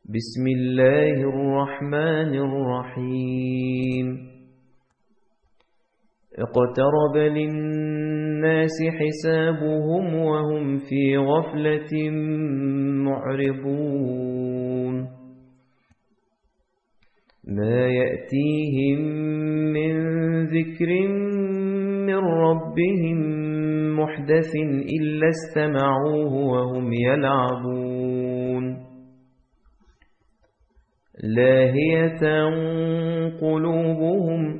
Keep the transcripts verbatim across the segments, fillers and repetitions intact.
بسم الله الرحمن الرحيم. اقترب للناس حسابهم وهم في غفلة معرضون. ما يأتيهم من ذكر من ربهم محدث إلا استمعوه وهم يلعبون. لاهية قلوبهم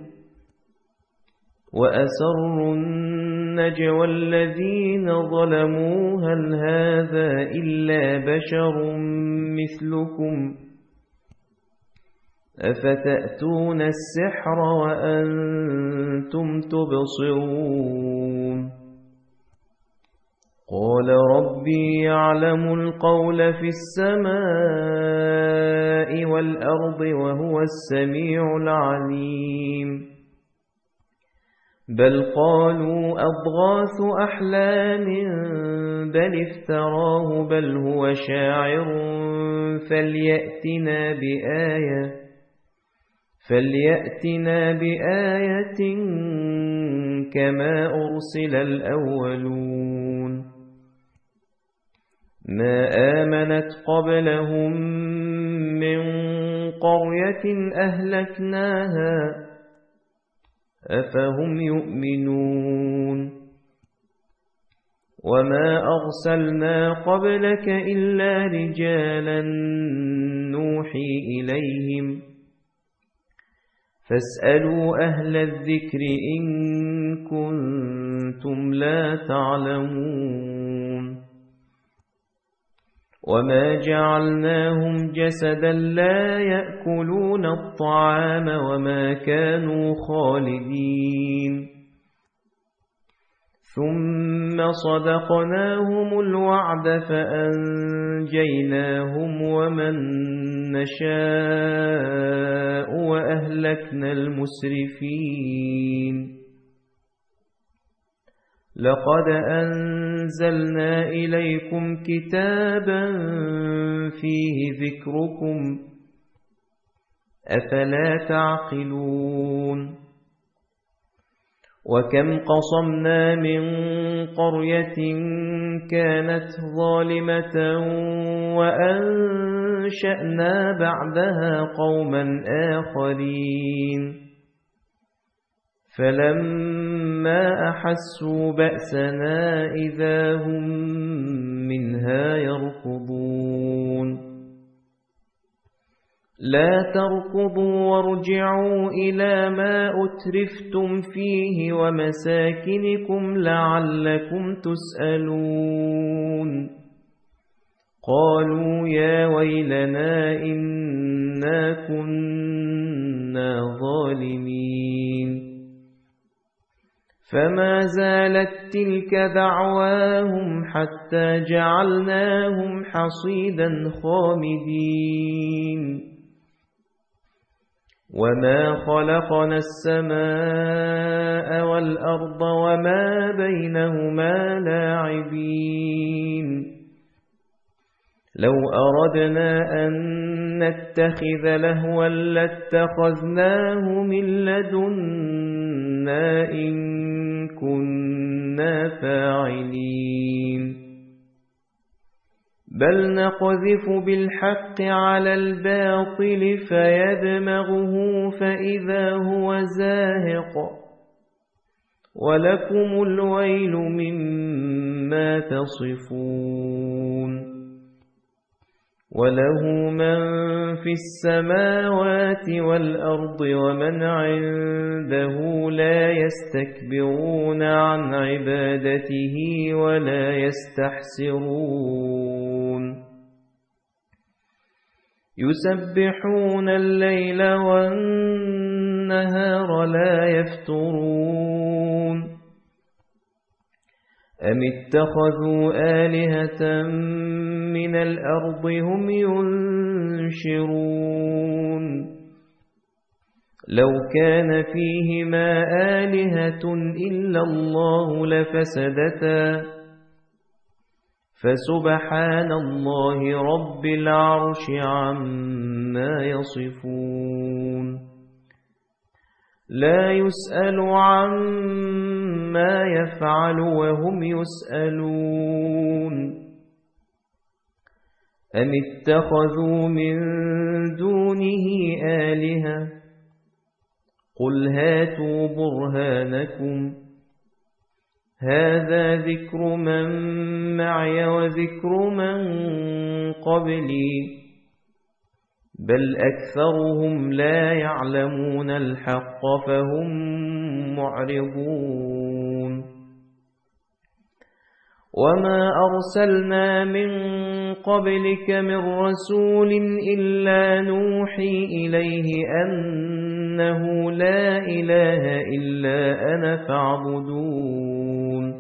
وأسروا النجوى الذين ظلموا هل هذا إلا بشر مثلكم أفتأتون السحر وأنتم تبصرون. قال ربي يعلم القول في السماء والأرض وهو السميع العليم. بل قالوا أضغاث أحلام بل افتراه بل هو شاعر فليأتنا بآية فليأتنا بآية كما أرسل الأولون. ما آمنت قبلهم من قرية أهلكناها أفهم يؤمنون. وما أرسلنا قبلك إلا رجالا نوحي إليهم فاسألوا أهل الذكر إن كنتم لا تعلمون. وما جعلناهم جسدا لا يأكلون الطعام وما كانوا خالدين. ثم صدقناهم الوعد فأنجيناهم ومن نشاء وأهلكنا المسرفين. لقد أنزلنا إليكم كتابا فيه ذكركم أفلا تعقلون. وكم قصمنا من قرية كانت ظالمة وأنشأنا بعدها قوما آخرين فلما أحسوا بأسنا إذا هم منها يركضون. لا تركضوا وارجعوا إلى ما أترفتم فيه ومساكنكم لعلكم تسألون. قالوا يا ويلنا إنا كنا ظالمين. فما زالت تلك دعواهم حتى جعلناهم حصيدا خامدين. وما خلقنا السماء والأرض وما بينهما لاعبين. لو أردنا أن نتخذ لهوا لاتخذناه من لدنا إن كنا فاعلين. بل نقذف بالحق على الباطل فيدمغه فإذا هو زاهق ولكم الويل مما تصفون. وله من في السماوات والأرض ومن عنده لا يستكبرون عن عبادته ولا يستحسرون. يسبحون الليل والنهار لا يفترون. أم اتخذوا آلهة من الأرض هم ينشرون. لو كان فيهما آلهة إلا الله لفسدتا فسبحان الله رب العرش عما يصفون لا يسأل عما يفعل وهم يسألون أم اتخذوا من دونه آلهة قل هاتوا برهانكم هذا ذكر من معي وذكر من قبلي بل أكثرهم لا يعلمون الحق فهم معرضون وما أرسلنا من قبلك من رسول إلا نوحي إليه أنه لا إله إلا أنا فاعبدون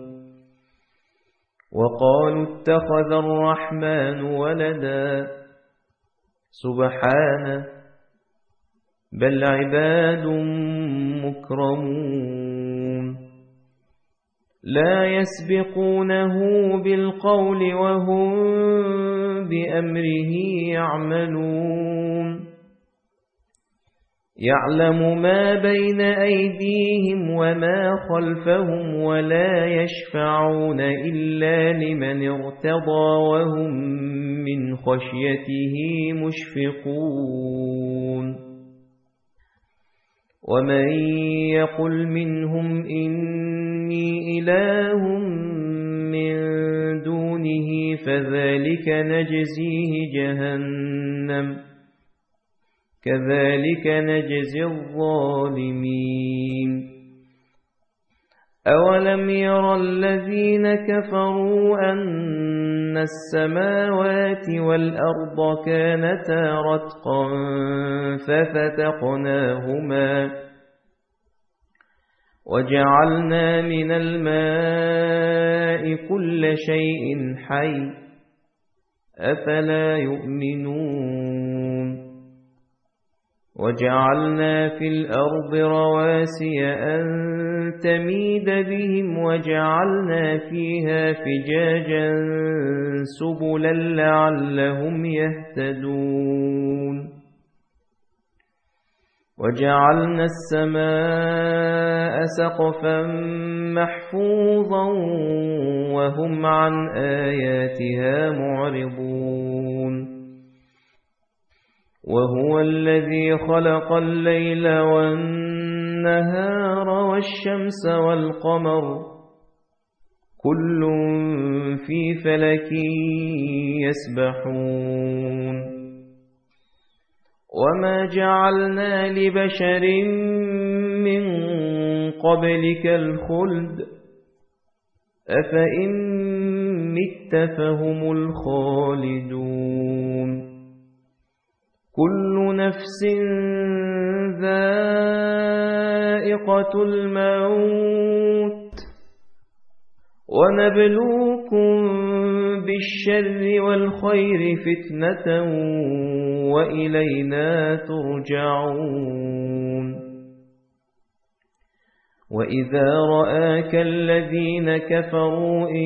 وقالوا اتخذ الرحمن ولدا سبحانه بل عباد مكرمون لا يسبقونه بالقول وهم بأمره يعملون يعلم ما بين أيديهم وما خلفهم ولا يشفعون إلا لمن ارتضى وهم من خشيته مشفقون ومن يقل منهم إني إله من دونه فذلك نجزيه جهنم كذلك نجزي الظالمين أولم يرى الذين كفروا أن السماوات والأرض كانتا رتقا ففتقناهما وجعلنا من الماء كل شيء حي أفلا يؤمنون وجعلنا في الأرض رواسي أن تميد بهم وجعلنا فيها فجاجا سبلا لعلهم يهتدون وجعلنا السماء سقفا محفوظا وهم عن آياتها معرضون وهو الذي خلق الليل والنهار والشمس والقمر كل في فلك يسبحون وما جعلنا لبشر من قبلك الخلد أفإن مت فهم الخالدون كل نفس ذائقة الموت ونبلوكم بالشر والخير فتنة وإلينا ترجعون وإذا رآك الذين كفروا إن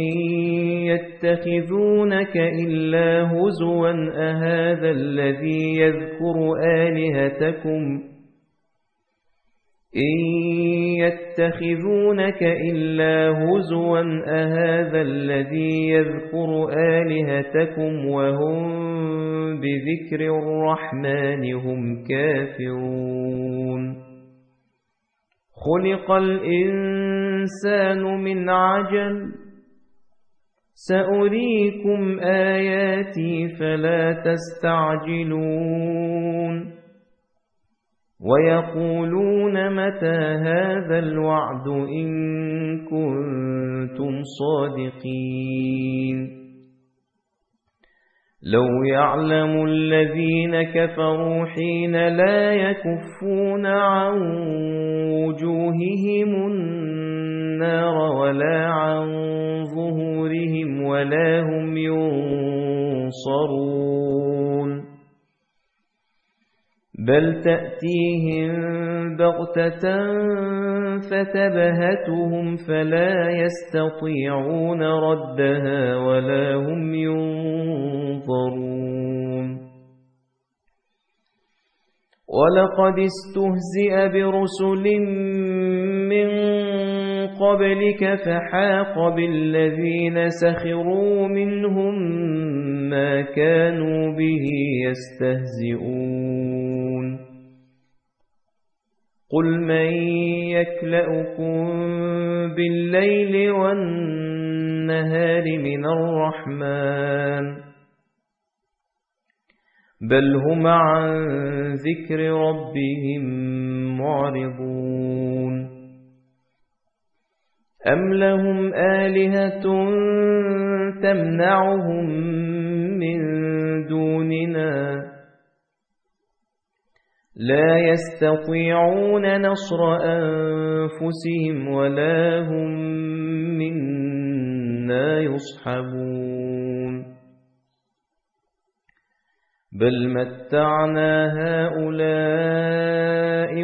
يتخذونك إلا هزوا أهذا الذي يذكر آلهتكم إن يتخذونك إلا هزوا أهذا الذي يذكر آلهتكم وهم بذكر الرحمن هم كافرون خلق الإنسان من عجل سأريكم آياتي فلا تستعجلون ويقولون متى هذا الوعد إن كنتم صادقين لو يعلم الذين كفروا حين لا يكفون عن وجوههم النار ولا عن ظهورهم ولا هم ينصرون بل تأتيهم بغتة فتبهتهم فلا يستطيعون ردها ولا هم ينظرون ولقد استهزئ برسل من قبلك فحاق بالذين سخروا منهم ما كانوا به يستهزئون قل من يكلؤكم بالليل والنهار من الرحمن بل هم عن ذكر ربهم معرضون أم لهم آلهة تمنعهم من دوننا لا يستطيعون نصر أنفسهم ولا هم منا يصحبون بل متعنا هؤلاء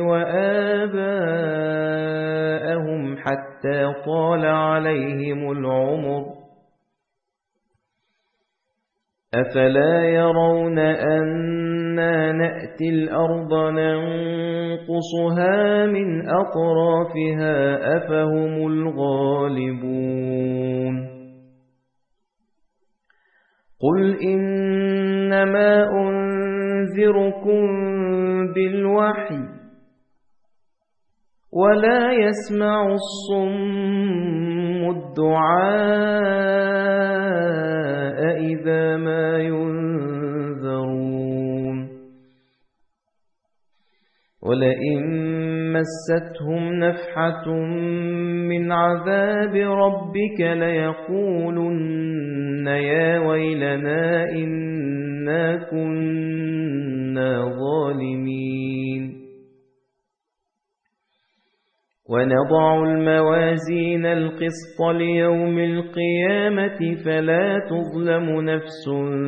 وآباءهم حتى طال عليهم العمر أفلا يرون أنا نأتي الأرض ننقصها من أطرافها أفهم الغالبون قل إنما أنذركم بالوحي ولا يسمع الصم الدعاء إذا ما ينذرون ولئن مستهم نفحة من عذاب ربك ليقولن يا ويلنا إنا كنا ظالمين ونضع الموازين القسط ليوم القيامة فلا تظلم نفس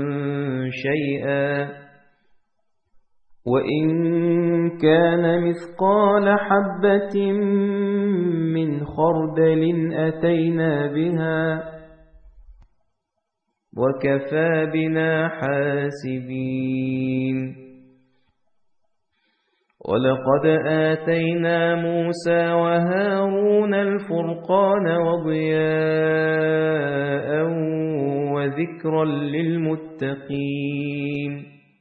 شيئا وإن كان مثقال حبة من خردل أتينا بها وكفى بنا حاسبين ولقد آتينا موسى وهارون الفرقان وضياء وذكرا للمتقين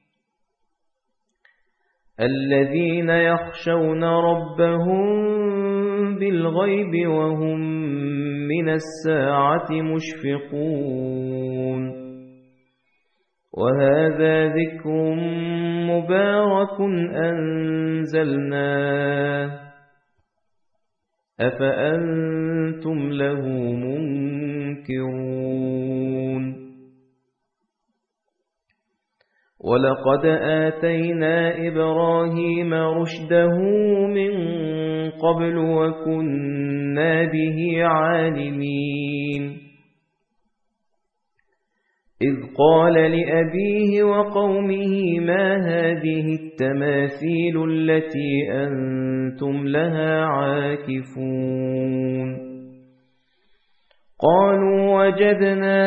الذين يخشون ربهم بالغيب وهم من الساعة مشفقون وهذا ذكر مبارك أنزلناه أفأنتم له منكرون ولقد آتينا إبراهيم رشده من قبل وكنا به عالمين إذ قال لأبيه وقومه ما هذه التماثيل التي أنتم لها عاكفون قالوا وجدنا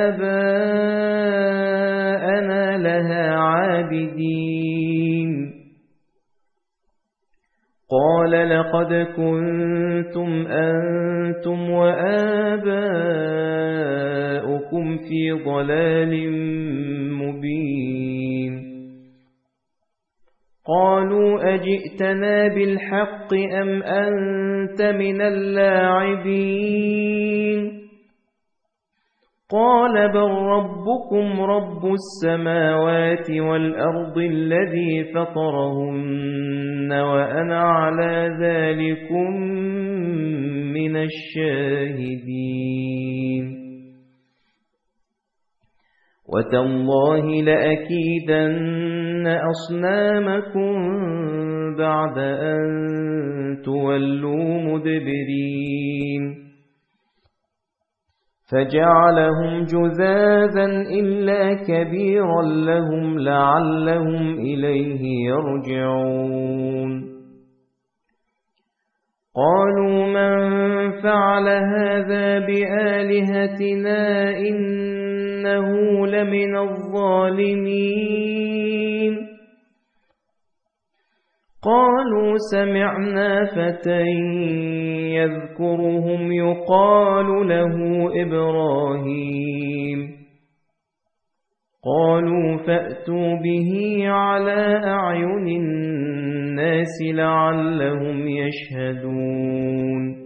آباءنا لها عابدين قال لقد كنتم أنتم وآباؤكم في ضلال مبين قالوا أجئتنا بالحق أم أنت من اللاعبين قال بل ربكم رب السماوات والأرض الذي فطرهن وأنا على ذلكم من الشاهدين وتالله لأكيدن أصنامكم بعد أن تولوا مدبرين فجعلهم جذاذا إلا كبيرا لهم لعلهم إليه يرجعون قالوا من فعل هذا بآلهتنا إنه لمن الظالمين قالوا سمعنا فتى يذكرهم يقال له إبراهيم قالوا فأتوا به على أعين الناس لعلهم يشهدون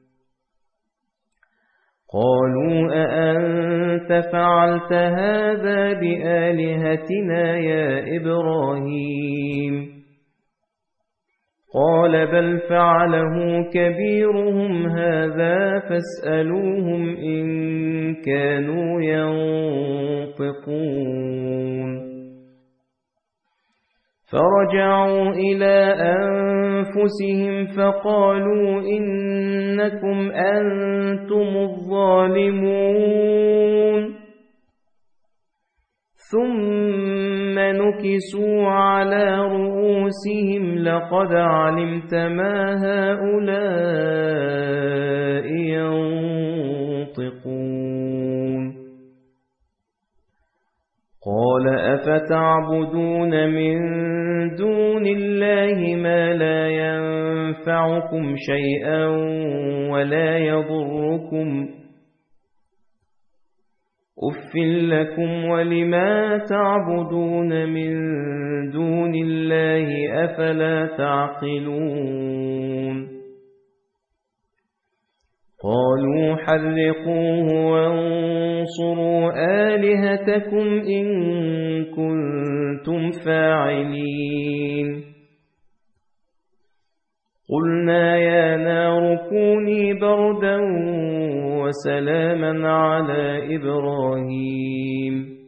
قالوا أأنت فعلت هذا بآلهتنا يا إبراهيم قال بل فعله كبيرهم هذا فاسألوهم إن كانوا ينطقون فرجعوا إلى أنفسهم فقالوا إنكم أنتم الظالمون ثم نكسوا على رؤوسهم لقد علمت ما هؤلاء ينطقون قال أفتعبدون من دون الله ما لا ينفعكم شيئا ولا يضركم أف لكم ولما تعبدون من دون الله أفلا تعقلون قالوا حرقوه وانصروا آلهتكم إن كنتم فاعلين قلنا يا نار كوني بردا وسلاما على إبراهيم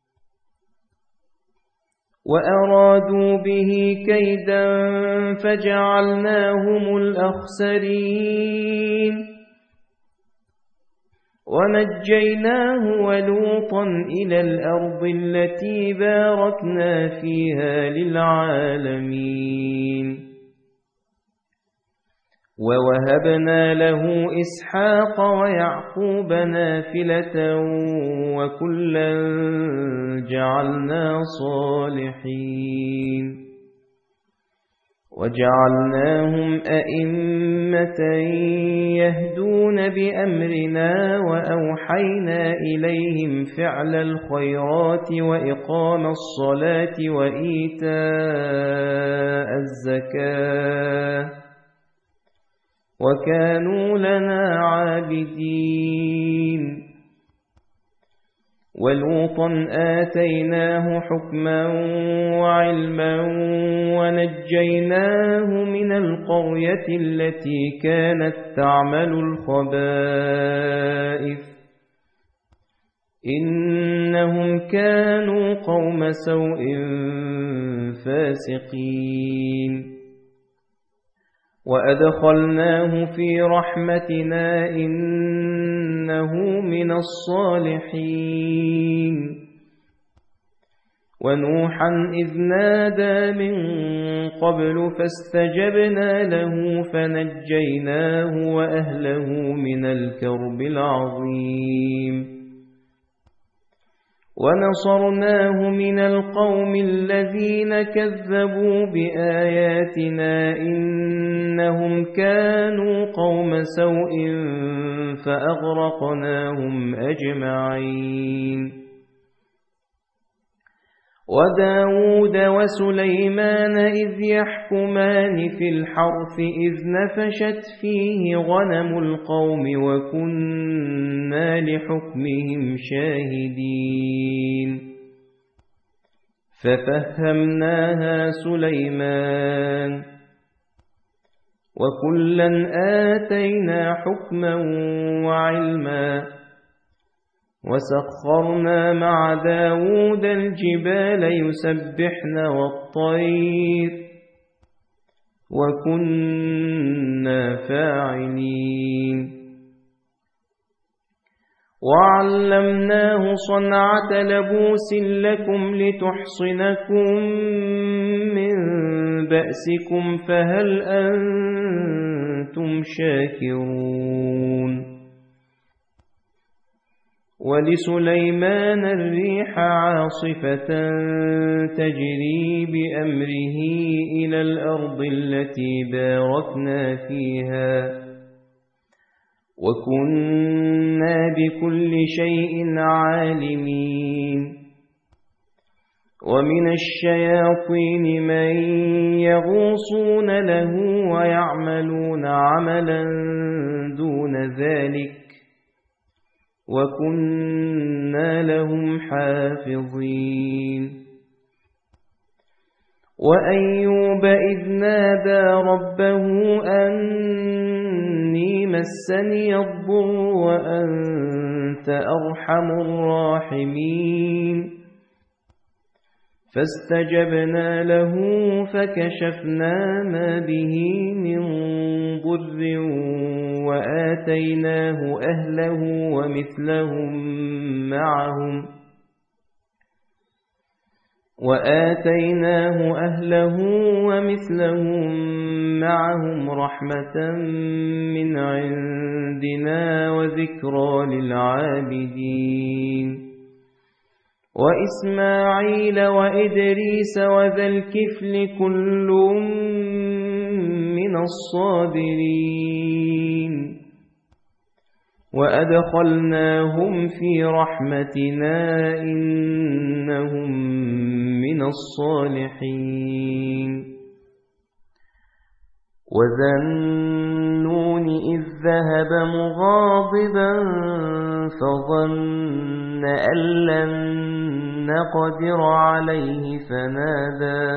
وأرادوا به كيدا فجعلناهم الأخسرين ونجيناه ولوطا إلى الأرض التي باركنا فيها للعالمين ووهبنا له إسحاق ويعقوب نافلة وكلا جعلنا صالحين وجعلناهم أئمة يهدون بأمرنا وأوحينا إليهم فعل الخيرات وإقام الصلاة وإيتاء الزكاة وكانوا لنا عابدين ولوطا آتيناه حكما وعلما ونجيناه من القرية التي كانت تعمل الخبائث إنهم كانوا قوم سوء فاسقين وأدخلناه في رحمتنا إنه من الصالحين ونوحا إذ نادى من قبل فاستجبنا له فنجيناه وأهله من الكرب العظيم ونصرناه من القوم الذين كذبوا بآياتنا إنهم كانوا قوم سوء فأغرقناهم أجمعين وداود وسليمان إذ يحكمان في الحرث إذ نفشت فيه غنم القوم وكنا لحكمهم شاهدين ففهمناها سليمان وكلا آتينا حكما وعلما وسخرنا مع داود الجبال يسبحن والطير وكنا فاعلين وعلمناه صنعة لبوس لكم لتحصنكم من بأسكم فهل أنتم شاكرون ولسليمان الريح عاصفة تجري بأمره إلى الأرض التي باركنا فيها وكنا بكل شيء عالمين ومن الشياطين من يغوصون له ويعملون عملا دون ذلك وكنا لهم حافظين وأيوب إذ نادى ربه أني مسني الضر وأنت أرحم الراحمين فاستجبنا له فكشفنا ما به من ضر وآتيناه أهله ومثلهم معهم وآتيناه أهله ومثلهم معهم رحمة من عندنا وذكرى للعابدين وإسماعيل وإدريس وذا الكفل كل من الصابرين وأدخلناهم في رحمتنا إنهم من الصالحين وذا النون إذ ذهب مغاضبا فظن أن لن نقدر عليه فنادى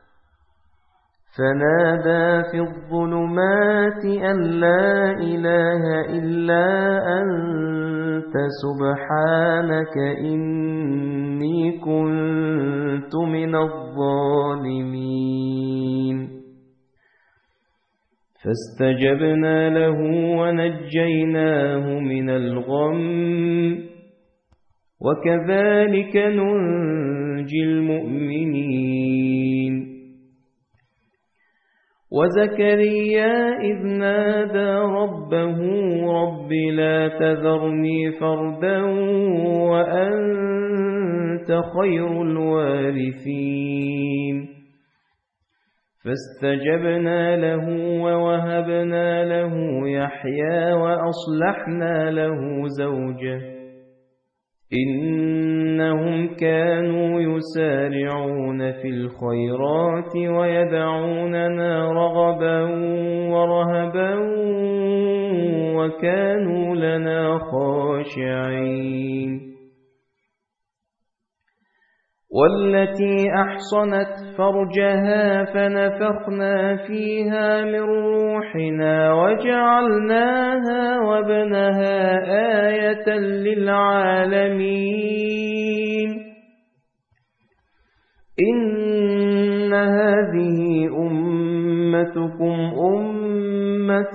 فنادى في الظلمات أن لا إله إلا أنت سبحانك إني كنت من الظالمين فاستجبنا له ونجيناه من الغم وكذلك ننجي المؤمنين وزكريا إذ نادى ربه رب لا تذرني فردا وأنت خير الوارثين فاستجبنا له ووهبنا له يحيى وأصلحنا له زوجه إنهم كانوا يسارعون في الخيرات ويدعوننا رغبا ورهبا وكانوا لنا خاشعين والتي أحصنت فرجها فنفخنا فيها من روحنا وجعلناها وابنها آية للعالمين إن هذه أمتكم أمة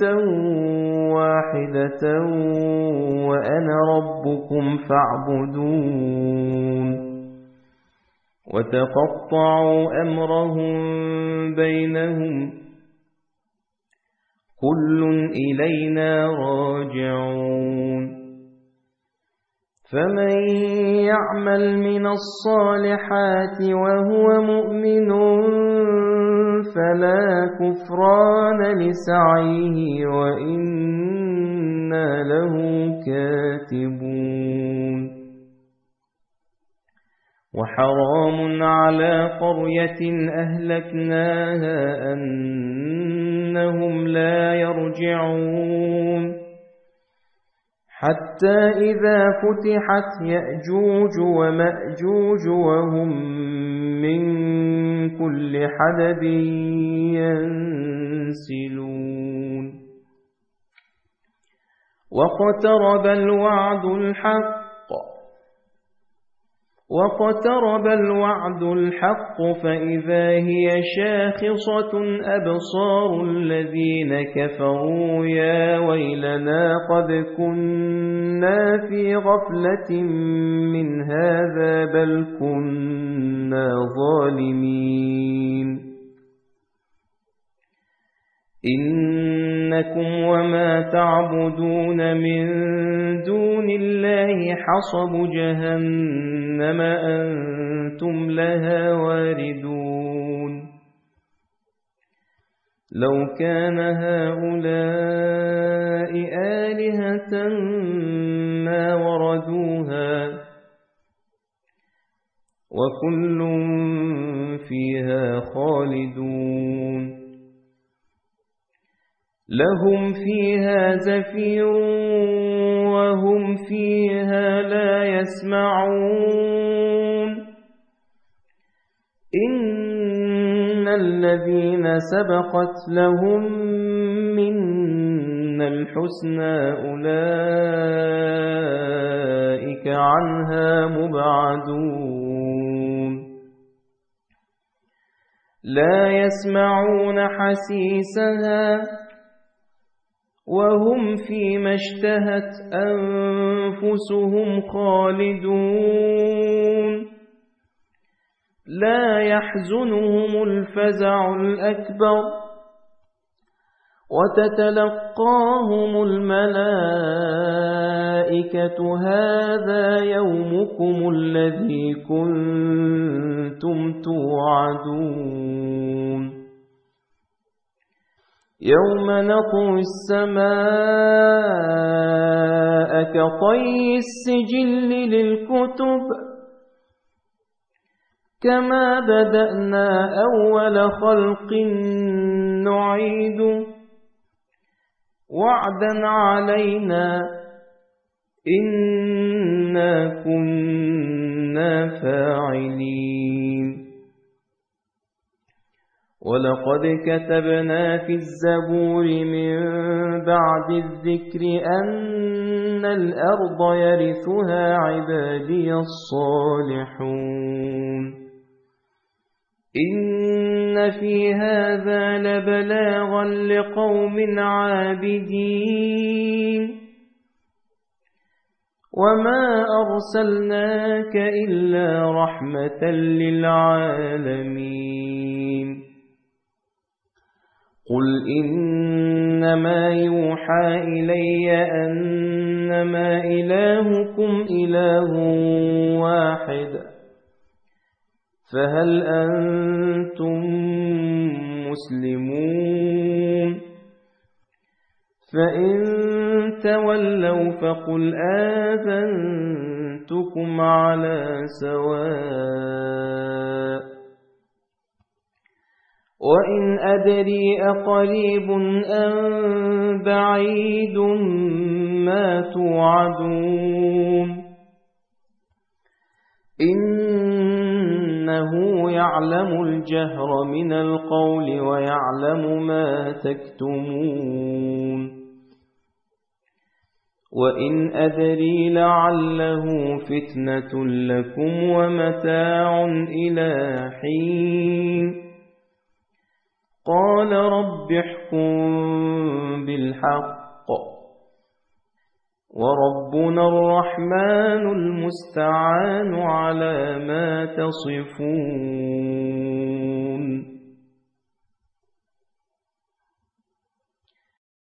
واحدة وأنا ربكم فاعبدون وتقطعوا أمرهم بينهم كل إلينا راجعون فمن يعمل من الصالحات وهو مؤمن فلا كفران لسعيه وإنا له كاتبون وحرام على قرية أهلكناها أنهم لا يرجعون حتى إذا فتحت يأجوج ومأجوج وهم من كل حدب ينسلون واقترب الوعد الحق واقترب الوعد الحق فإذا هي شاخصة أبصار الذين كفروا يا ويلنا قد كنا في غفلة من هذا بل كنا ظالمين إنكم وما تعبدون من دون الله حصب جهنم أنتم لها واردون لو كان هؤلاء آلهة ما وردوها وكل فيها خالدون لهم فيها زفير وهم فيها لا يسمعون إن الذين سبقت لهم منا الحسنى أولئك عنها مبعدون لا يسمعون حسيسها وهم فيما اشتهت أنفسهم خالدون لا يحزنهم الفزع الأكبر وتتلقاهم الملائكة هذا يومكم الذي كنتم توعدون يوم نطوي السماء كطي السجل للكتب كما بدأنا أول خلق نعيد وعدا علينا إنا كنا فاعلين ولقد كتبنا في الزبور من بعد الذكر أن الأرض يرثها عبادي الصالحون إن في هذا لبلاغا لقوم عابدين وما أرسلناك إلا رحمة للعالمين قل إنما يوحى إلي أنما إلهكم إله واحد فهل أنتم مسلمون فإن تولوا فقل آذنتكم على سواء وإن أدري أقريب أم بعيد ما توعدون إنه يعلم الجهر من القول ويعلم ما تكتمون وإن أدري لعله فتنة لكم ومتاع إلى حين قال رب احكم بالحق وربنا الرحمن المستعان على ما تصفون